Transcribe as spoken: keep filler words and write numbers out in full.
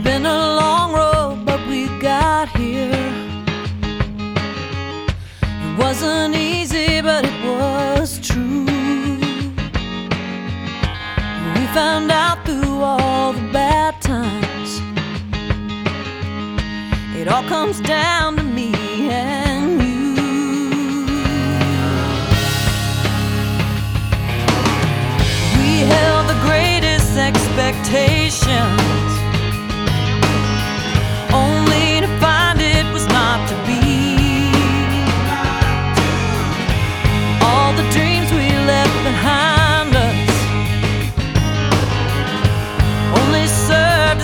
been a long road, but we got here. It wasn't easy, but it was true. We found out through all the bad times, it all comes down to me and you. We held the greatest expectations,